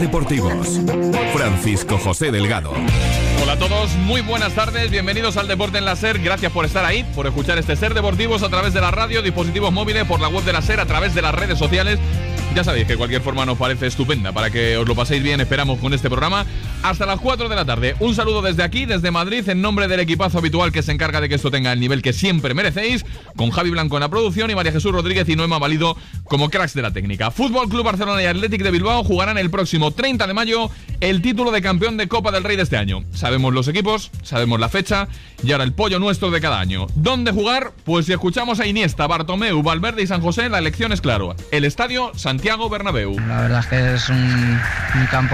Deportivos. Francisco José Delgado. Hola a todos, muy buenas tardes, bienvenidos al Deporte en la SER, gracias por estar ahí, por escuchar este SER Deportivos a través de la radio, dispositivos móviles, por la web de la SER, a través de las redes sociales. Ya sabéis que cualquier forma nos parece estupenda para que os lo paséis bien, esperamos con este programa hasta las 4 de la tarde. Un saludo desde aquí, desde Madrid, en nombre del equipazo habitual que se encarga de que esto tenga el nivel que siempre merecéis, con Javi Blanco en la producción y María Jesús Rodríguez y Noema Valido como cracks de la técnica. Fútbol Club Barcelona y Athletic de Bilbao jugarán el próximo 30 de mayo el título de campeón de Copa del Rey de este año. Sabemos los equipos, sabemos la fecha y ahora el pollo nuestro de cada año. ¿Dónde jugar? Pues si escuchamos a Iniesta, Bartomeu, Valverde y San José, la elección es claro. El estadio Santiago Bernabéu. La verdad es que es un campo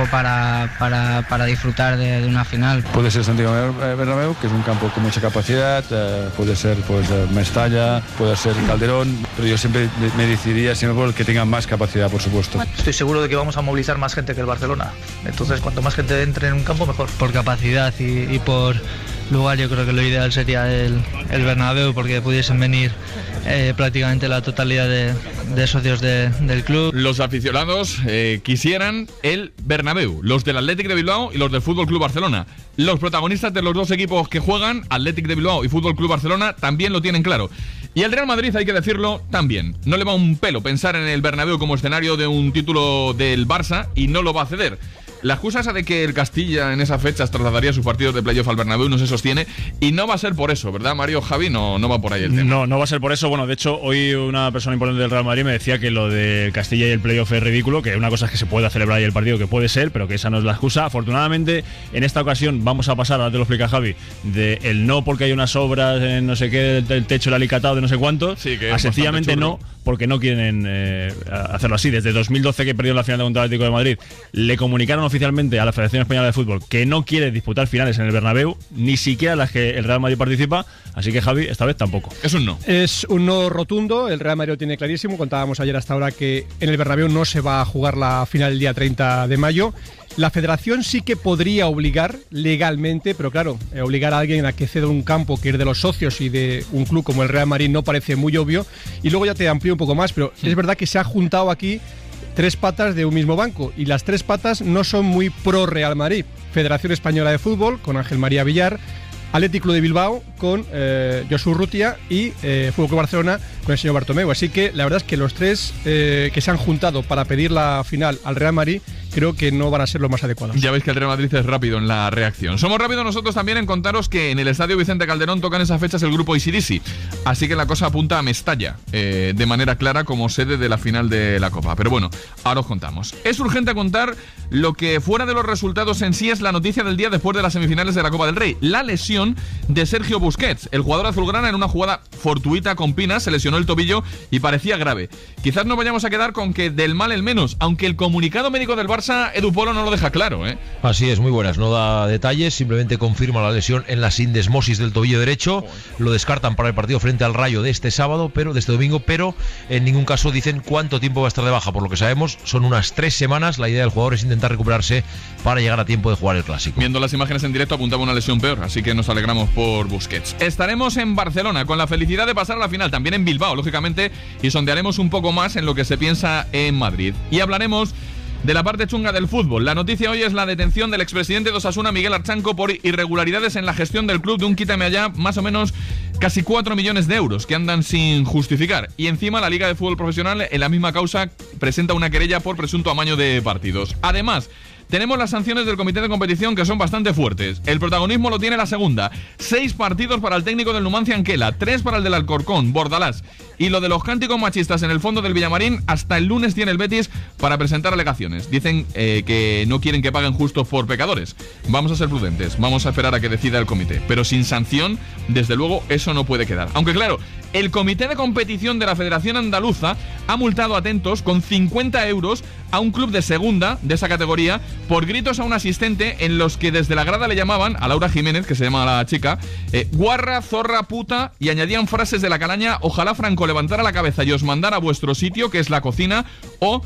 para disfrutar de una final. Puede ser Santiago Bernabéu, que es un campo con mucha capacidad, puede ser Mestalla, puede ser Calderón, pero yo siempre me decidiría siempre por el que tenga más capacidad, por supuesto. Estoy seguro de que vamos a movilizar más gente que el Barcelona, entonces cuanto más gente entre en un campo mejor. Por capacidad y por lugar, yo creo que lo ideal sería el Bernabéu, porque pudiesen venir prácticamente la totalidad de socios del club. Los aficionados quisieran el Bernabéu, los del Athletic de Bilbao y los del Fútbol Club Barcelona. Los protagonistas de los dos equipos que juegan, Athletic de Bilbao y Fútbol Club Barcelona, también lo tienen claro. Y el Real Madrid, hay que decirlo, también. No le va un pelo pensar en el Bernabéu como escenario de un título del Barça y no lo va a ceder. La excusa esa de que el Castilla en esas fechas trasladaría sus partidos de playoff al Bernabéu no se sostiene y no va a ser por eso, ¿verdad, Mario? Javi, no va por ahí el tema. No va a ser por eso. Bueno, de hecho, hoy una persona importante del Real Madrid me decía que lo de Castilla y el playoff es ridículo, que una cosa es que se pueda celebrar ahí el partido, que puede ser, pero que esa no es la excusa. Afortunadamente, en esta ocasión vamos a pasar, ahora te lo explica Javi, de el no porque hay unas obras en no sé qué, del techo, el alicatado de no sé cuánto, sí, a sencillamente no, porque no quieren hacerlo así. Desde 2012 que perdió la final contra el Atlético de Madrid, le comunicaron oficialmente a la Federación Española de Fútbol que no quiere disputar finales en el Bernabéu, ni siquiera las que el Real Madrid participa, así que Javi, esta vez tampoco. Es un no. Es un no rotundo, el Real Madrid lo tiene clarísimo, contábamos ayer hasta ahora que en el Bernabéu no se va a jugar la final el día 30 de mayo. La Federación sí que podría obligar legalmente, pero claro, obligar a alguien a que ceda un campo que es de los socios y de un club como el Real Madrid no parece muy obvio. Y luego ya te amplío un poco más, pero es verdad que se ha juntado aquí tres patas de un mismo banco y las tres patas no son muy pro Real Madrid. Federación Española de Fútbol con Ángel María Villar, Athletic Club de Bilbao con Josu Urrutia y Fútbol Club Barcelona con el señor Bartomeu. Así que la verdad es que los tres que se han juntado para pedir la final al Real Madrid creo que no van a ser los más adecuados. Ya veis que el Real Madrid es rápido en la reacción. Somos rápidos nosotros también en contaros que en el Estadio Vicente Calderón tocan esas fechas el grupo AC/DC. Así que la cosa apunta a Mestalla de manera clara como sede de la final de la Copa. Pero bueno, ahora os contamos. Es urgente contar lo que fuera de los resultados en sí es la noticia del día después de las semifinales de la Copa del Rey. La lesión de Sergio Busquets. El jugador azulgrana en una jugada fortuita con Pina se lesionó el tobillo y parecía grave. Quizás nos vayamos a quedar con que del mal el menos, aunque el comunicado médico del Barça, Edu Polo, no lo deja claro, ¿eh? Así es, muy buenas, no da detalles, simplemente confirma la lesión en la sindesmosis del tobillo derecho. Lo descartan para el partido frente al Rayo de este sábado, de este domingo, pero en ningún caso dicen cuánto tiempo va a estar de baja. Por lo que sabemos, son unas 3 semanas. La idea del jugador es intentar recuperarse para llegar a tiempo de jugar el Clásico. Viendo las imágenes en directo apuntaba una lesión peor, así que nos alegramos por Busquets. Estaremos en Barcelona con la felicidad de pasar a la final, también en Bilbao, lógicamente, y sondearemos un poco más en lo que se piensa en Madrid. Y hablaremos de la parte chunga del fútbol. La noticia hoy es la detención del expresidente de Osasuna, Miguel Archanco, por irregularidades en la gestión del club de un quítame allá, más o menos casi 4 millones de euros que andan sin justificar. Y encima la Liga de Fútbol Profesional en la misma causa presenta una querella por presunto amaño de partidos. Además, tenemos las sanciones del comité de competición que son bastante fuertes. El protagonismo lo tiene la segunda. 6 partidos para el técnico del Numancia Anquela, 3 para el del Alcorcón, Bordalás. Y lo de los cánticos machistas en el fondo del Villamarín, hasta el lunes tiene el Betis para presentar alegaciones. Dicen que no quieren que paguen justos por pecadores. Vamos a ser prudentes, vamos a esperar a que decida el comité. Pero sin sanción, desde luego, eso no puede quedar. Aunque claro, el comité de competición de la Federación Andaluza ha multado, atentos, con 50 euros a un club de segunda, de esa categoría, por gritos a un asistente en los que desde la grada le llamaban, a Laura Jiménez, que se llama la chica, guarra, zorra, puta, y añadían frases de la calaña: ojalá Franco levantara la cabeza y os mandara a vuestro sitio, que es la cocina, o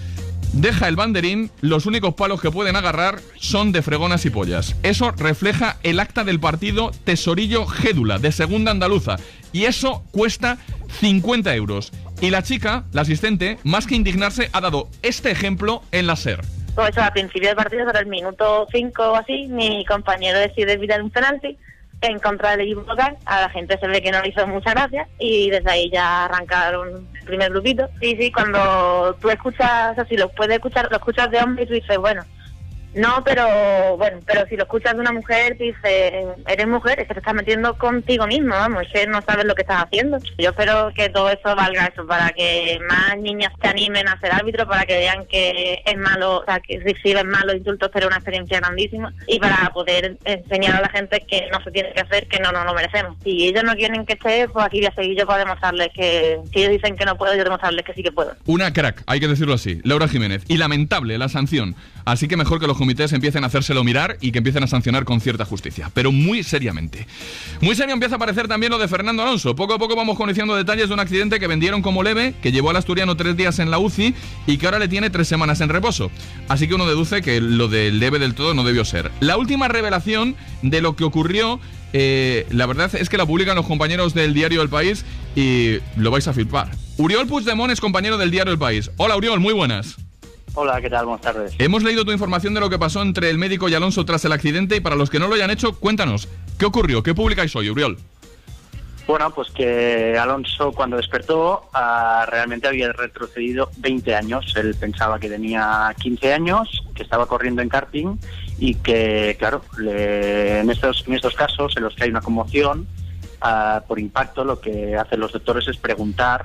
deja el banderín, los únicos palos que pueden agarrar son de fregonas y pollas. Eso refleja el acta del partido Tesorillo Gédula, de segunda andaluza, y eso cuesta 50 euros. Y la chica, la asistente, más que indignarse, ha dado este ejemplo en la SER. Pues eso, al principio del partido, sobre el minuto 5 o así, mi compañero decide evitar un penalti en contra del equipo local. A la gente se ve que no le hizo mucha gracia y desde ahí ya arrancaron el primer grupito. Sí, cuando tú escuchas, o sea, si lo puedes escuchar, lo escuchas de hombre y tú dices, bueno, no, pero si lo escuchas de una mujer, dices, eres mujer, es que te estás metiendo contigo mismo, vamos, es que no sabes lo que estás haciendo. Yo espero que todo eso valga eso, para que más niñas se animen a ser árbitro, para que vean que es malo, o sea, que reciben malos insultos, pero es una experiencia grandísima, y para poder enseñar a la gente que no se tiene que hacer, que no lo merecemos. Si ellos no quieren que esté, pues aquí voy a seguir yo para demostrarles que, si ellos dicen que no puedo, yo demostrarles que sí que puedo. Una crack, hay que decirlo así, Laura Jiménez. Y lamentable la sanción. Así que mejor que los comités empiecen a hacérselo mirar y que empiecen a sancionar con cierta justicia, pero muy seriamente. Muy serio empieza a aparecer también lo de Fernando Alonso. Poco a poco vamos conociendo detalles de un accidente que vendieron como leve, que llevó al asturiano 3 días en la UCI y que ahora le tiene 3 semanas en reposo. Así que uno deduce que lo del leve del todo no debió ser. La última revelación de lo que ocurrió, la verdad es que la publican los compañeros del diario El País y lo vais a flipar. Oriol Puigdemont es compañero del diario El País. Hola Oriol, muy buenas. Hola, ¿qué tal? Buenas tardes. Hemos leído tu información de lo que pasó entre el médico y Alonso tras el accidente y para los que no lo hayan hecho, cuéntanos, ¿qué ocurrió? ¿Qué publicáis hoy, Oriol? Bueno, pues que Alonso cuando despertó realmente había retrocedido 20 años. Él pensaba que tenía 15 años, que estaba corriendo en karting y que, claro, en estos casos en los que hay una conmoción por impacto, lo que hacen los doctores es preguntar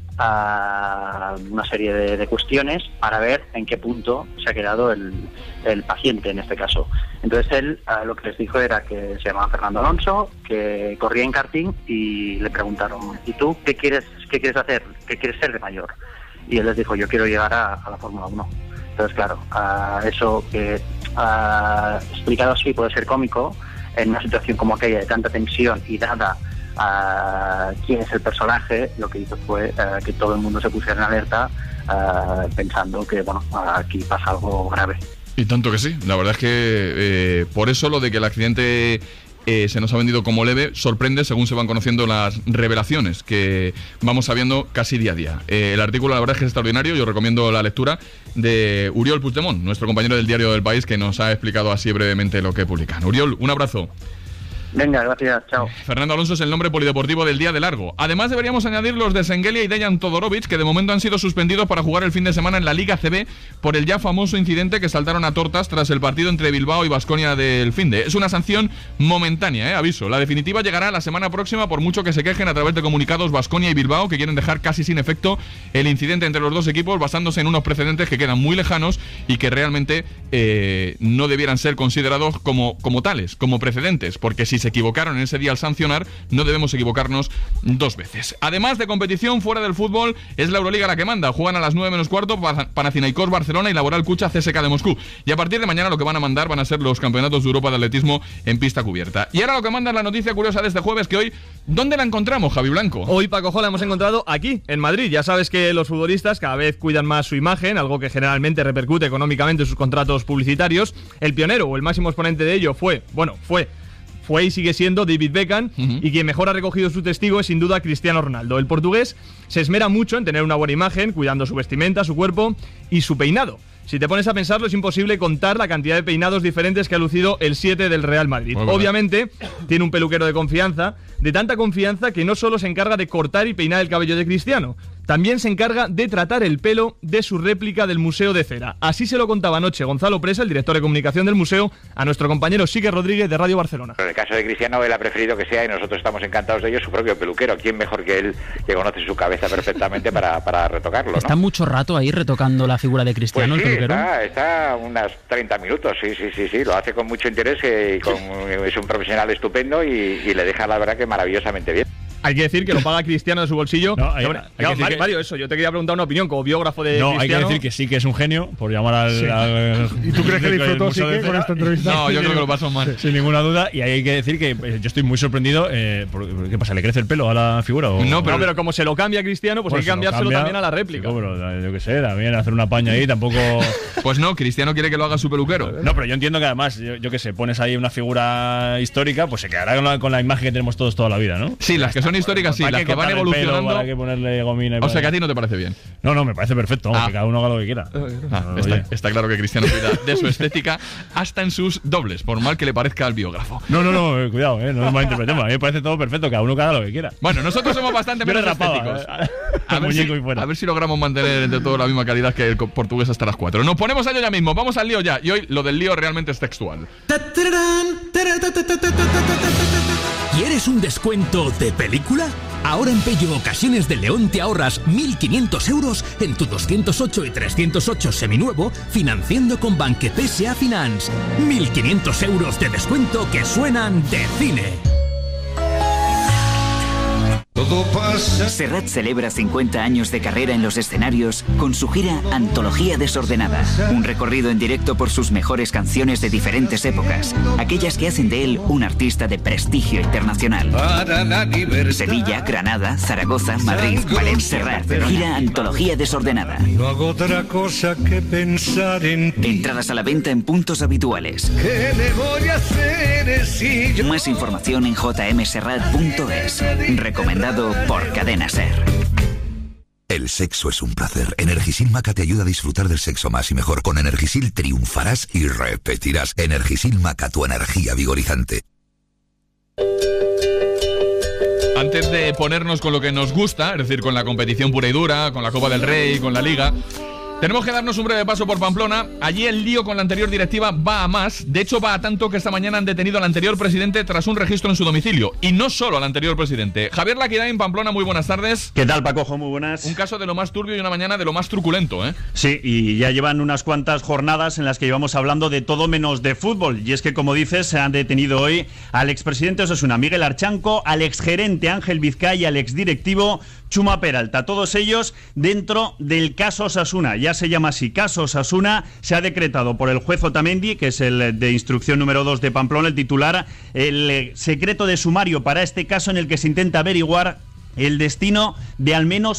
una serie de cuestiones para ver en qué punto se ha quedado el paciente en este caso. Entonces él lo que les dijo era que se llamaba Fernando Alonso, que corría en karting y le preguntaron, ¿y tú qué quieres hacer? ¿Qué quieres ser de mayor? Y él les dijo, yo quiero llegar a la Fórmula 1. Entonces claro, eso que explicado así puede ser cómico en una situación como aquella de tanta tensión y dada quién es el personaje. Lo que hizo fue que todo el mundo se pusiera en alerta pensando que bueno, aquí pasa algo grave. Y tanto que sí, la verdad es que por eso lo de que el accidente se nos ha vendido como leve sorprende según se van conociendo las revelaciones que vamos sabiendo casi día a día. El artículo la verdad es que es extraordinario, yo recomiendo la lectura de Oriol Puigdemont, nuestro compañero del diario El País, que nos ha explicado así brevemente lo que publican. Oriol, un abrazo. Venga, gracias, chao. Fernando Alonso es el nombre polideportivo del día de largo. Además deberíamos añadir los de Senghelia y Dejan Todorovic, que de momento han sido suspendidos para jugar el fin de semana en la Liga CB por el ya famoso incidente que saltaron a tortas tras el partido entre Bilbao y Baskonia del finde. Es una sanción momentánea, aviso. La definitiva llegará la semana próxima, por mucho que se quejen a través de comunicados Baskonia y Bilbao, que quieren dejar casi sin efecto el incidente entre los dos equipos, basándose en unos precedentes que quedan muy lejanos y que realmente no debieran ser considerados como tales, como precedentes, porque si se equivocaron en ese día al sancionar, no debemos equivocarnos 2 veces. Además de competición fuera del fútbol, es la Euroliga la que manda. Juegan a las 9:15 Panathinaikos Barcelona y Laboral Kucha CSKA de Moscú. Y a partir de mañana lo que van a mandar van a ser los campeonatos de Europa de atletismo en pista cubierta. Y ahora lo que manda es la noticia curiosa de este jueves, que hoy, ¿dónde la encontramos, Javi Blanco? Hoy, Paco, la hemos encontrado aquí, en Madrid. Ya sabes que los futbolistas cada vez cuidan más su imagen, algo que generalmente repercute económicamente en sus contratos publicitarios. El pionero o el máximo exponente de ello fue y sigue siendo David Beckham, y quien mejor ha recogido su testigo es sin duda Cristiano Ronaldo. El portugués se esmera mucho en tener una buena imagen, cuidando su vestimenta, su cuerpo y su peinado. Si te pones a pensarlo, es imposible contar la cantidad de peinados diferentes que ha lucido el 7 del Real Madrid. Obviamente, tiene un peluquero de confianza, de tanta confianza que no solo se encarga de cortar y peinar el cabello de Cristiano, también se encarga de tratar el pelo de su réplica del Museo de Cera. Así se lo contaba anoche Gonzalo Presa, el director de comunicación del museo, a nuestro compañero Sique Rodríguez de Radio Barcelona. En el caso de Cristiano, él ha preferido que sea, y nosotros estamos encantados de ello, su propio peluquero. ¿Quién mejor que él, que conoce su cabeza perfectamente para retocarlo, ¿no? ¿Está mucho rato ahí retocando la figura de Cristiano, pues sí, el peluquero? Está unas 30 minutos, sí, lo hace con mucho interés, es un profesional estupendo y le deja la verdad que maravillosamente bien. Hay que decir que lo paga Cristiano de su bolsillo. Mario, eso, yo te quería preguntar una opinión como biógrafo de Cristiano. Hay que decir que sí que es un genio, por llamar al ¿Y tú crees que disfrutó sí que con esta entrevista? No, yo creo que lo pasó mal. Sin ninguna duda, y hay que decir que yo estoy muy sorprendido. ¿Qué pasa? ¿Le crece el pelo a la figura? No, pero como se lo cambia a Cristiano, pues hay que cambiárselo también a la réplica. Chico, pero yo qué sé, también hacer una paña ahí tampoco... Pues no, Cristiano quiere que lo haga su peluquero. No, pero yo entiendo que además, yo qué sé, pones ahí una figura histórica, pues se quedará con la imagen que tenemos todos toda la vida, ¿no? Sí, las que son históricas, sí, las que van evolucionando. ¿Para qué ponerle gomina? O sea, que a ti no te parece bien. No, me parece perfecto, que cada uno haga lo que quiera. Está claro que Cristiano cuida de su estética hasta en sus dobles, por mal que le parezca al biógrafo. No, cuidado, no nos malinterpretemos. A mí me parece todo perfecto, cada uno haga lo que quiera. Bueno, nosotros somos bastante menos estéticos. A ver si logramos mantener entre todos la misma calidad que el portugués hasta las 4. Nos ponemos a ello ya mismo, vamos al lío ya. Y hoy lo del lío realmente es textual. ¿Quieres un descuento de película? Ahora en Pello Ocasiones de León te ahorras 1.500 euros en tu 208 y 308 seminuevo financiando con Banque SA Finance. 1.500 euros de descuento que suenan de cine. Serrat celebra 50 años de carrera en los escenarios con su gira Antología Desordenada. Un recorrido en directo por sus mejores canciones de diferentes épocas, aquellas que hacen de él un artista de prestigio internacional. Sevilla, Granada, Zaragoza, Madrid, Valencia, Serrat. Gira Antología Desordenada. No hago otra cosa que pensar en ti. Entradas a la venta en puntos habituales. ¿Qué le voy a hacer si yo... Más información en jmserrat.es. Recomendado por Cadena Ser. El sexo es un placer. Energisil Maca te ayuda a disfrutar del sexo más y mejor. Con Energisil triunfarás y repetirás. Energisil Maca, tu energía vigorizante. Antes de ponernos con lo que nos gusta, es decir, con la competición pura y dura, con la Copa del Rey, con la Liga, tenemos que darnos un breve paso por Pamplona. Allí el lío con la anterior directiva va a más. De hecho, va a tanto que esta mañana han detenido al anterior presidente tras un registro en su domicilio. Y no solo al anterior presidente. Javier Laquidain, Pamplona, muy buenas tardes. ¿Qué tal, Pacojo? Muy buenas. Un caso de lo más turbio y una mañana de lo más truculento, ¿eh? Sí, y ya llevan unas cuantas jornadas en las que llevamos hablando de todo menos de fútbol. Y es que, como dices, se han detenido hoy al expresidente Osasuna, Miguel Archanco, al exgerente Ángel Vizcay y al exdirectivo Chuma Peralta. Todos ellos dentro del caso Osasuna. Ya se llama así, caso Osasuna. Se ha decretado por el juez Otamendi, que es el de instrucción número 2 de Pamplona, el titular, el secreto de sumario para este caso en el que se intenta averiguar el destino de al menos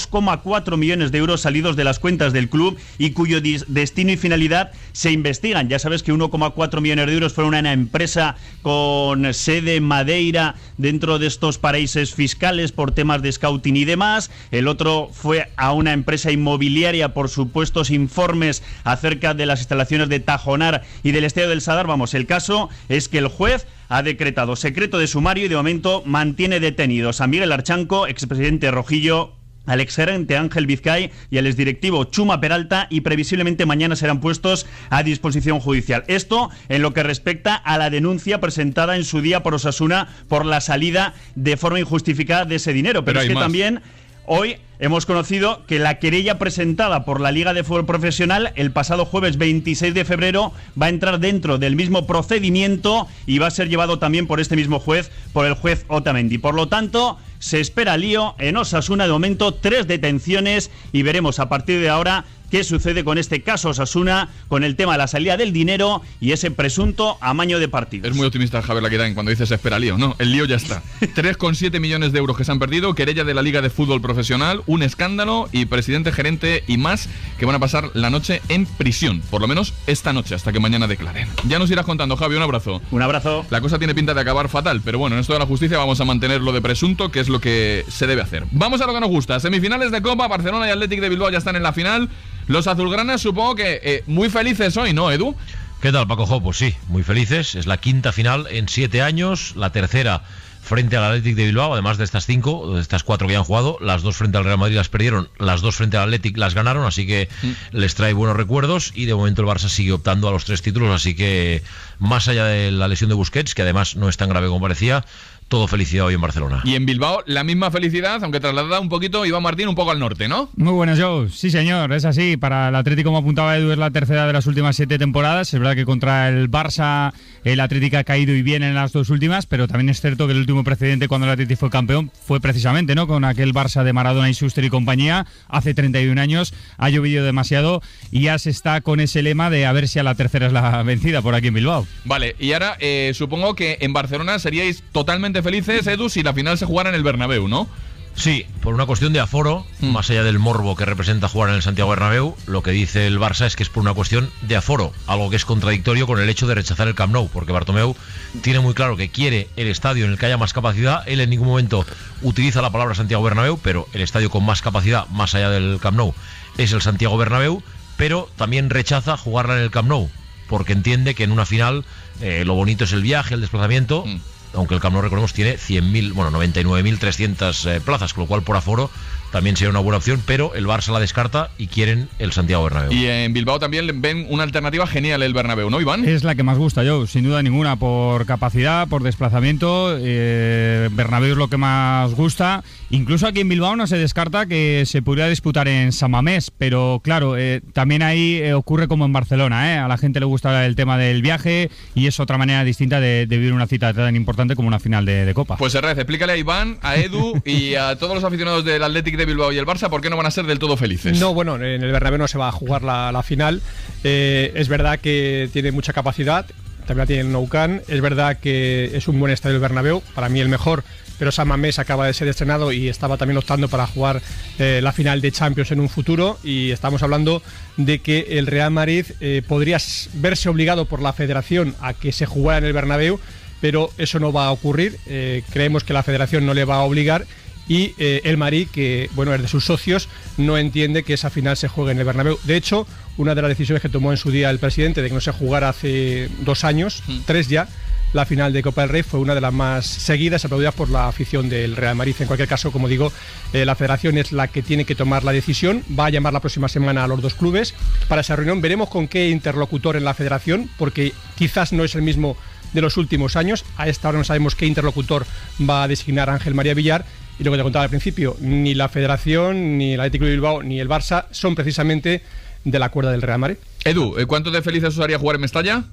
2,4 millones de euros salidos de las cuentas del club y cuyo destino y finalidad se investigan. Ya sabes que 1,4 millones de euros fueron a una empresa con sede en Madeira dentro de estos paraísos fiscales por temas de scouting y demás. El otro fue a una empresa inmobiliaria por supuestos informes acerca de las instalaciones de Tajonar y del Estadio del Sadar. Vamos, el caso es que el juez ha decretado secreto de sumario y de momento mantiene detenidos a Miguel Archanco, expresidente Rojillo, al exgerente Ángel Vizcay y al exdirectivo Chuma Peralta, y previsiblemente mañana serán puestos a disposición judicial. Esto en lo que respecta a la denuncia presentada en su día por Osasuna por la salida de forma injustificada de ese dinero. Pero es que también hoy hemos conocido que la querella presentada por la Liga de Fútbol Profesional el pasado jueves 26 de febrero va a entrar dentro del mismo procedimiento y va a ser llevado también por este mismo juez, por el juez Otamendi. Por lo tanto, se espera lío en Osasuna. De momento, 3 detenciones y veremos a partir de ahora qué sucede con este caso Osasuna, con el tema de la salida del dinero y ese presunto amaño de partidos. Es muy optimista Javier Laquidain cuando dice se espera lío. No, el lío ya está. 3,7 millones de euros que se han perdido, querella de la Liga de Fútbol Profesional, un escándalo y presidente, gerente y más que van a pasar la noche en prisión, por lo menos esta noche, hasta que mañana declaren. Ya nos irás contando, Javi, un abrazo. Un abrazo. La cosa tiene pinta de acabar fatal, pero bueno, en esto de la justicia vamos a mantenerlo de presunto, que es lo que se debe hacer. Vamos a lo que nos gusta. Semifinales de Copa, Barcelona y Athletic de Bilbao ya están en la final. Los azulgranas supongo que muy felices hoy, ¿no, Edu? ¿Qué tal, Paco? Pues sí, muy felices. Es la quinta final en 7 años, la tercera frente al Athletic de Bilbao. Además de estas 5, de estas 4 que ya han jugado, las 2 frente al Real Madrid las perdieron, las 2 frente al Athletic las ganaron, así que les trae buenos recuerdos y de momento el Barça sigue optando a los 3 títulos, así que más allá de la lesión de Busquets, que además no es tan grave como parecía, todo felicidad hoy en Barcelona. Y en Bilbao la misma felicidad, aunque trasladada un poquito, Iván Martín, un poco al norte, ¿no? Muy buenas, Joe. Sí, señor, es así. Para el Atlético, como apuntaba Edu, es la tercera de las últimas 7 temporadas. Es verdad que contra el Barça el Atlético ha caído y bien en las 2 últimas, pero también es cierto que el último precedente cuando el Atlético fue campeón fue precisamente, ¿no?, con aquel Barça de Maradona y Schuster y compañía, hace 31 años. Ha llovido demasiado y ya se está con ese lema de a ver si a la tercera es la vencida por aquí en Bilbao. Vale, y ahora supongo que en Barcelona seríais totalmente felices, Edu, si la final se jugara en el Bernabéu, ¿no? Sí, por una cuestión de aforo, más allá del morbo que representa jugar en el Santiago Bernabéu, lo que dice el Barça es que es por una cuestión de aforo, algo que es contradictorio con el hecho de rechazar el Camp Nou, porque Bartomeu tiene muy claro que quiere el estadio en el que haya más capacidad. Él en ningún momento utiliza la palabra Santiago Bernabéu, pero el estadio con más capacidad, más allá del Camp Nou, es el Santiago Bernabéu, pero también rechaza jugarla en el Camp Nou, porque entiende que en una final lo bonito es el viaje, el desplazamiento. Aunque el Camp Nou, recordemos, tiene 99.300 plazas, con lo cual por aforo también sería una buena opción, pero el Barça la descarta y quieren el Santiago Bernabéu. Y en Bilbao también ven una alternativa genial el Bernabéu, ¿no, Iván? Es la que más gusta, yo, sin duda ninguna, por capacidad, por desplazamiento. Bernabéu es lo que más gusta. Incluso aquí en Bilbao no se descarta que se pudiera disputar en San Mamés, pero claro, también ahí ocurre como en Barcelona, a la gente le gusta el tema del viaje y es otra manera distinta de vivir una cita tan importante como una final de Copa. Pues Herrez, explícale a Iván, a Edu y a todos los aficionados del Athletic de Bilbao y el Barça por qué no van a ser del todo felices. No, bueno, en el Bernabéu no se va a jugar la final. Es verdad que tiene mucha capacidad, también la tiene el Nou Camp. Es verdad que es un buen estadio el Bernabéu, para mí el mejor, pero San Mamés acaba de ser estrenado y estaba también optando para jugar la final de Champions en un futuro, y estamos hablando de que el Real Madrid podría verse obligado por la Federación a que se jugara en el Bernabéu, pero eso no va a ocurrir. Creemos que la Federación no le va a obligar, y el Madrid, que bueno, es de sus socios, no entiende que esa final se juegue en el Bernabéu. De hecho, una de las decisiones que tomó en su día el presidente de que no se jugara hace 2 años, 3 ya, la final de Copa del Rey, fue una de las más seguidas, aplaudidas por la afición del Real Madrid. En cualquier caso, como digo, la Federación es la que tiene que tomar la decisión. Va a llamar la próxima semana a los 2 clubes para esa reunión. Veremos con qué interlocutor en la Federación, porque quizás no es el mismo de los últimos años. A esta hora no sabemos qué interlocutor va a designar Ángel María Villar. Y lo que te contaba al principio, ni la Federación, ni el Atlético de Bilbao, ni el Barça son precisamente de la cuerda del Real Madrid. Edu, ¿cuánto de felices os haría jugar en Mestalla?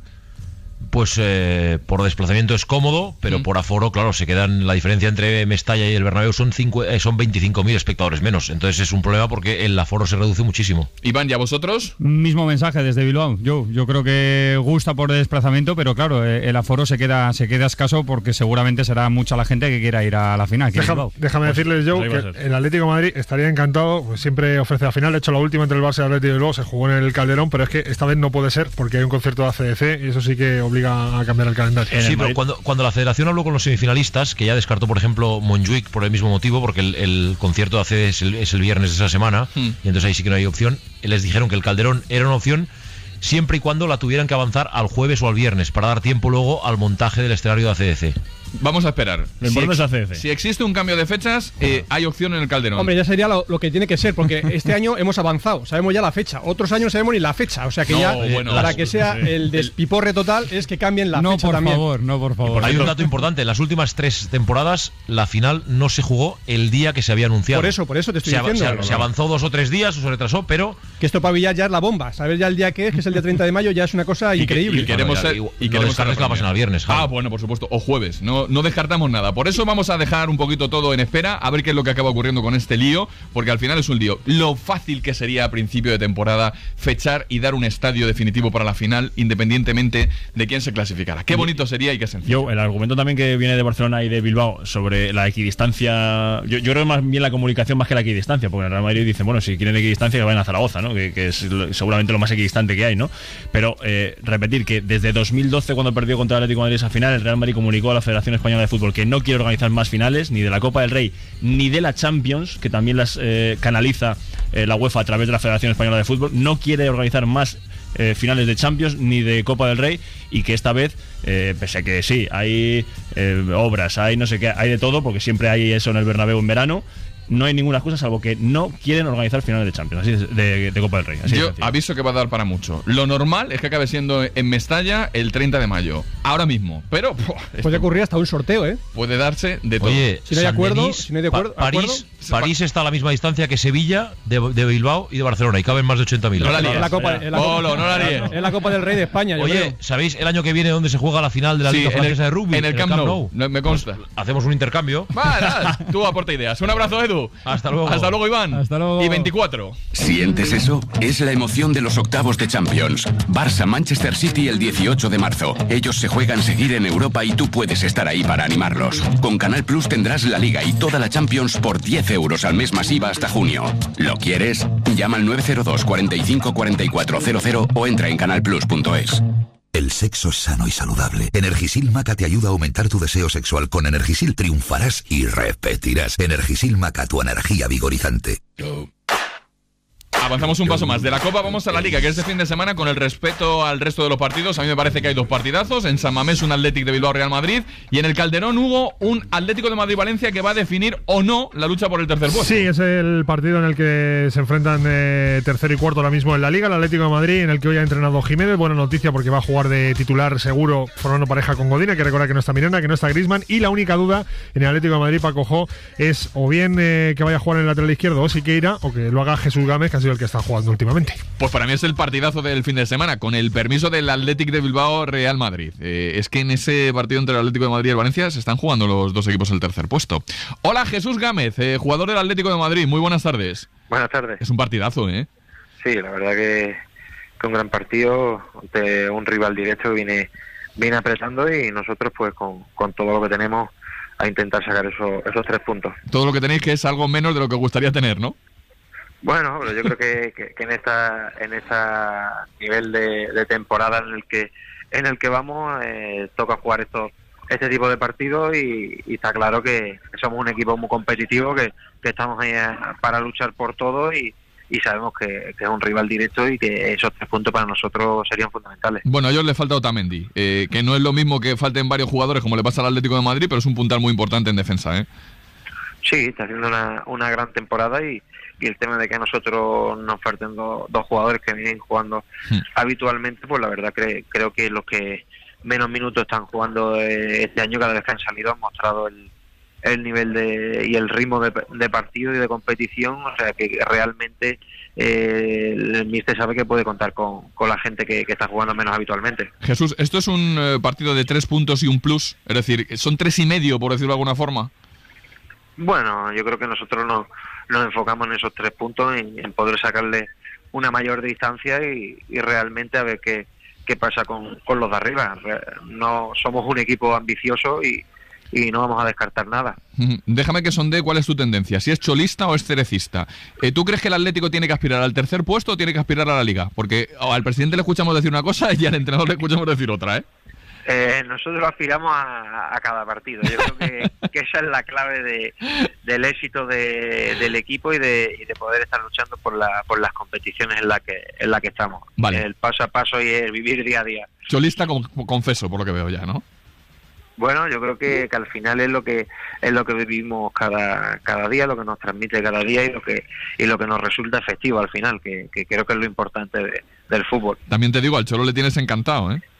Pues por desplazamiento es cómodo, pero por aforo, claro, se quedan. La diferencia entre Mestalla y el Bernabéu son 25.000 espectadores menos. Entonces es un problema porque el aforo se reduce muchísimo. Iván, ¿y a vosotros? Mismo mensaje desde Bilbao. Yo creo que gusta por desplazamiento, pero claro, el aforo se queda escaso porque seguramente será mucha la gente que quiera ir a la final. Déjame decirles, Joe, que el Atlético de Madrid estaría encantado, pues siempre ofrece la final. De hecho, la última entre el Barça y el Atlético de Bilbao se jugó en el Calderón, pero es que esta vez no puede ser porque hay un concierto de ACDC y eso sí que obliga a cambiar el calendario. Sí, pero cuando la Federación habló con los semifinalistas, que ya descartó, por ejemplo, Montjuic por el mismo motivo, porque el concierto de ACDC es el viernes de esa semana, y entonces ahí sí que no hay opción, les dijeron que el Calderón era una opción siempre y cuando la tuvieran que avanzar al jueves o al viernes, para dar tiempo luego al montaje del escenario de ACDC. Vamos a esperar. Lo importante es ACDC. Si existe un cambio de fechas, hay opción en el Calderón. Hombre, ya sería lo que tiene que ser, porque este año hemos avanzado, sabemos ya la fecha. Otros años no sabemos ni la fecha, o sea que para que sea el despiporre total es que cambien la fecha también. No, por favor. Hay un dato importante, en las últimas 3 temporadas la final no se jugó el día que se había anunciado. Por eso te estoy diciendo. Se avanzó 2 o 3 días o se retrasó, pero... Que esto para Villar ya es la bomba, saber ya el día que es el día 30 de mayo, ya es una cosa increíble. Y queremos ser... Y queremos que la pasen al viernes. Ah, bueno, por supuesto, o jueves, no descartamos nada. Por eso vamos a dejar un poquito todo en espera, a ver qué es lo que acaba ocurriendo con este lío, porque al final es un lío. Lo fácil que sería a principio de temporada fechar y dar un estadio definitivo para la final, independientemente de quién se clasificara. Qué bonito sería y qué sencillo. El argumento también que viene de Barcelona y de Bilbao sobre la equidistancia, yo creo más bien la comunicación más que la equidistancia, porque en el Real Madrid dicen, bueno, si quieren equidistancia que vayan a Zaragoza, ¿no? Que es seguramente lo más equidistante que hay, ¿no? Pero repetir que desde 2012, cuando perdió contra el Atlético de Madrid esa final, el Real Madrid comunicó a la Federación Española de Fútbol que no quiere organizar más finales, ni de la Copa del Rey, ni de la Champions, que también las canaliza la UEFA a través de la Federación Española de Fútbol. No quiere organizar más finales de Champions ni de Copa del Rey, y que esta vez, pese a que sí, hay obras, hay no sé qué, hay de todo, porque siempre hay eso en el Bernabéu en verano, no hay ninguna excusa salvo que no quieren organizar finales de Champions, así de Copa del Rey. Yo aviso que va a dar para mucho. Lo normal es que acabe siendo en Mestalla el 30 de mayo, ahora mismo. Pero puede ocurrir hasta un sorteo, puede darse de todo. Oye, si no hay acuerdo, París está a la misma distancia que Sevilla, de Bilbao y de Barcelona, y caben más de 80.000. No la líes. Es la Copa del Rey de España. Oye, ¿sabéis el año que viene dónde se juega la final de la Liga Francesa de Rugby? En el Camp Nou. Me consta. Hacemos un intercambio. Vale, tú aporta ideas. Un abrazo, Edu. Edu. Hasta luego. Hasta luego, Iván. Hasta luego. Y 24. ¿Sientes eso? Es la emoción de los octavos de Champions. Barça-Manchester City el 18 de marzo. Ellos se juegan seguir en Europa y tú puedes estar ahí para animarlos. Con Canal Plus tendrás la Liga y toda la Champions por 10 euros al mes masiva hasta junio. ¿Lo quieres? Llama al 902 45 44 00 o entra en canalplus.es. El sexo es sano y saludable. Energisil Maca te ayuda a aumentar tu deseo sexual. Con Energisil triunfarás y repetirás. Energisil Maca, tu energía vigorizante. Avanzamos un paso más. De la Copa vamos a la Liga, que es este fin de semana, con el respeto al resto de los partidos. A mí me parece que hay dos partidazos. En San Mamés un Athletic de Bilbao Real Madrid. Y en el Calderón hubo un Atlético de Madrid-Valencia que va a definir o no la lucha por el tercer puesto. Sí, es el partido en el que se enfrentan tercero y cuarto ahora mismo en la Liga. El Atlético de Madrid, en el que hoy ha entrenado Jiménez. Buena noticia porque va a jugar de titular seguro, formando pareja con Godín. Hay que recordar que no está Miranda, que no está Griezmann. Y la única duda en el Atlético de Madrid, Paco Jo, es o bien que vaya a jugar en el lateral izquierdo o Siqueira, o que lo haga Jesús Gámez, que ha sido el que está jugando últimamente. Pues para mí es el partidazo del fin de semana, con el permiso del Athletic de Bilbao Real Madrid. Es que en ese partido entre el Atlético de Madrid y el Valencia se están jugando los dos equipos el tercer puesto. Hola, Jesús Gámez, jugador del Atlético de Madrid. Muy buenas tardes. Buenas tardes. Es un partidazo, ¿eh? Sí, la verdad que un gran partido ante un rival directo que viene apretando, y nosotros pues con todo lo que tenemos a intentar sacar esos 3 puntos. Todo lo que tenéis, que es algo menos de lo que gustaría tener, ¿no? Bueno, pero yo creo que en esta nivel de temporada en el que vamos, toca jugar este tipo de partidos, y está claro que somos un equipo muy competitivo, que estamos ahí para luchar por todo, y sabemos que es un rival directo y que esos 3 puntos para nosotros serían fundamentales. Bueno, a ellos le falta Otamendi, que no es lo mismo que falten varios jugadores como le pasa al Atlético de Madrid, pero es un puntal muy importante en defensa, ¿eh? Sí, está haciendo una gran temporada, y el tema de que a nosotros nos falten dos jugadores que vienen jugando habitualmente, pues la verdad creo que los que menos minutos están jugando este año, cada vez que han salido, han mostrado el nivel y el ritmo de partido y de competición. O sea que realmente el míster sabe que puede contar con la gente que está jugando menos habitualmente. Jesús, esto es un partido de 3 puntos y un plus, es decir, son 3,5, por decirlo de alguna forma. Bueno, yo creo que nosotros nos enfocamos en esos 3 puntos, en poder sacarle una mayor distancia y realmente a ver qué pasa con los de arriba. No somos un equipo ambicioso y no vamos a descartar nada. Déjame que sondee cuál es tu tendencia, si es cholista o es cerecista. ¿Tú crees que el Atlético tiene que aspirar al tercer puesto o tiene que aspirar a la Liga? Porque al presidente le escuchamos decir una cosa y al entrenador le escuchamos decir otra, ¿eh? Nosotros aspiramos a cada partido. Yo creo que esa es la clave del éxito del equipo y de poder estar luchando por las competiciones en la que estamos. Vale. El paso a paso y el vivir día a día. Cholista confeso, por lo que veo ya, ¿no? Bueno, yo creo que al final es lo que vivimos cada día, lo que nos transmite cada día y lo que nos resulta efectivo al final, que creo que es lo importante del fútbol. También te digo, al Cholo le tienes encantado, ¿eh?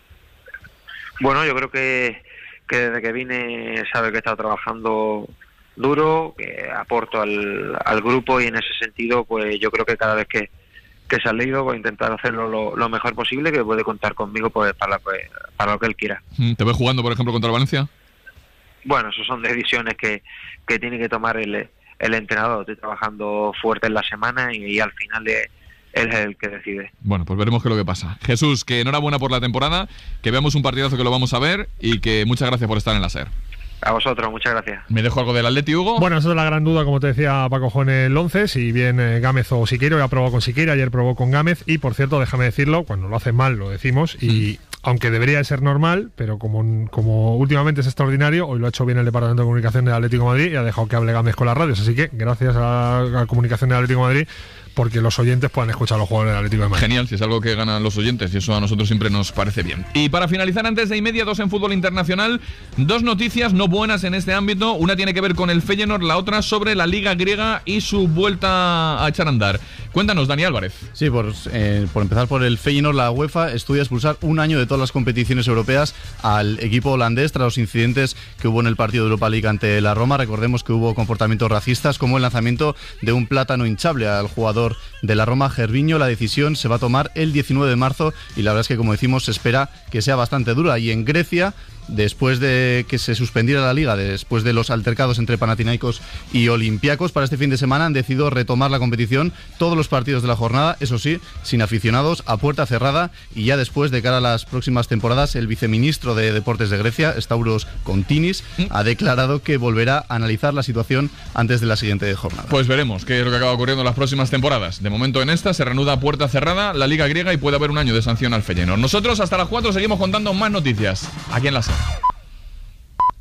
Bueno, yo creo que desde que vine sabe que he estado trabajando duro, que aporto al grupo, y en ese sentido pues yo creo que cada vez que se ha leído voy a intentar hacerlo lo mejor posible, que puede contar conmigo pues para lo que él quiera. ¿Te ves jugando, por ejemplo, contra el Valencia? Bueno, eso son decisiones que tiene que tomar el entrenador. Estoy trabajando fuerte en la semana y al final él es el que decide. Bueno, pues veremos qué es lo que pasa. Jesús, que enhorabuena por la temporada, que veamos un partidazo que lo vamos a ver, y que muchas gracias por estar en la SER. A vosotros, muchas gracias. ¿Me dejo algo del Atleti, Hugo? Bueno, esa es la gran duda, como te decía Paco Jo, en el 11, si bien Gámez o Siqueira. Hoy ha probado con Siqueira, ayer probó con Gámez, y por cierto, déjame decirlo, cuando lo hace mal lo decimos, y aunque debería de ser normal, pero como últimamente es extraordinario, hoy lo ha hecho bien el Departamento de Comunicación del Atlético de Madrid y ha dejado que hable Gámez con las radios, así que gracias a la comunicación del Atlético de Madrid, porque los oyentes puedan escuchar a los jugadores del Atlético de Madrid. Genial, si es algo que ganan los oyentes, y eso a nosotros siempre nos parece bien. Y para finalizar, antes de 1:30, 2 en fútbol internacional, 2 noticias no buenas en este ámbito. Una tiene que ver con el Feyenoord, la otra sobre la Liga griega y su vuelta a echar a andar. Cuéntanos, Dani Álvarez. Sí, por empezar por el Feyenoord, la UEFA estudia expulsar un año de todas las competiciones europeas al equipo holandés tras los incidentes que hubo en el partido de Europa League ante la Roma. Recordemos que hubo comportamientos racistas, como el lanzamiento de un plátano hinchable al jugador de la Roma, Gervinho. La decisión se va a tomar el 19 de marzo y la verdad es que, como decimos, se espera que sea bastante dura. Y en Grecia, después de que se suspendiera la liga, después de los altercados entre Panathinaikos y Olympiacos, para este fin de semana han decidido retomar la competición, todos los partidos de la jornada, eso sí, sin aficionados, a puerta cerrada, y ya después, de cara a las próximas temporadas, el viceministro de Deportes de Grecia, Stavros Kontinis, ha declarado que volverá a analizar la situación antes de la siguiente jornada. Pues veremos qué es lo que acaba ocurriendo en las próximas temporadas. De momento en esta se reanuda a puerta cerrada la liga griega y puede haber un año de sanción al Feyenoord. Nosotros hasta las 4 seguimos contando más noticias aquí en la SER.